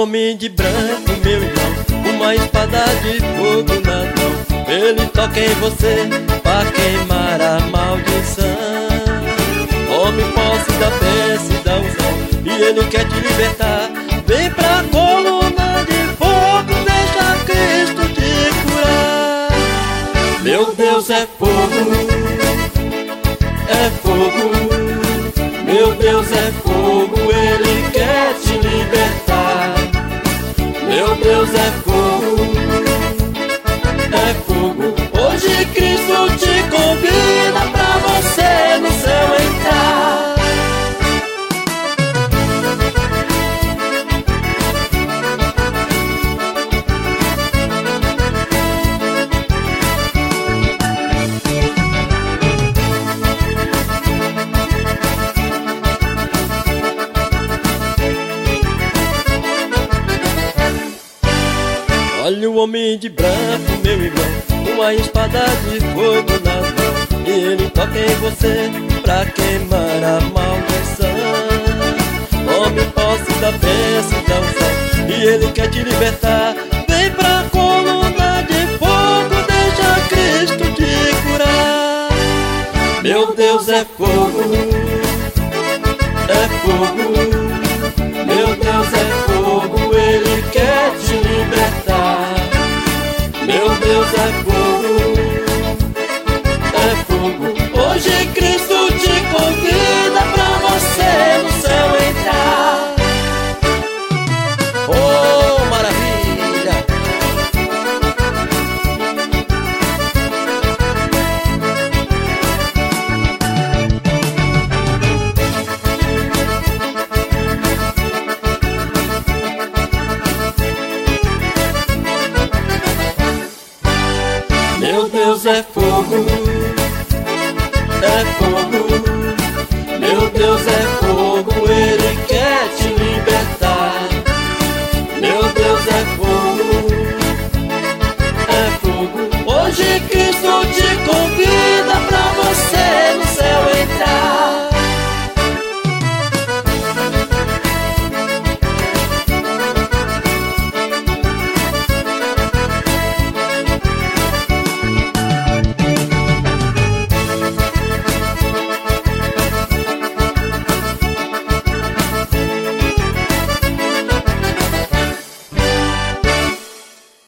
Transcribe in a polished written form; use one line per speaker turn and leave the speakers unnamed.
homem de branco, meu irmão, uma espada de fogo na mão. Ele toca em você pra queimar a maldição. Tome posse da bênção e da unção, e ele quer te libertar. Vem pra coluna de fogo, deixa Cristo te curar. Meu Deus é fogo, é fogo. Meu Deus é fogo, Ele quer te libertar. Meu Deus é fogo, é fogo. Hoje Cristo te convida pra você no céu entrar. Olha o homem de branco, meu irmão, uma espada de fogo na mão. E ele toca em você pra queimar a maldição. Tome posse da bênção e da unção, e ele quer te libertar. Vem pra coluna de fogo, deixa Cristo te curar. Meu Deus é fogo, é fogo. Meu Deus é fogo, Ele quer te libertar. Meu Deus é fogo, é fogo. Hoje Cristo te convida pra você no céu entrar. Oh, maravilha! Meu Deus é fogo, é fogo. Meu Deus é fogo.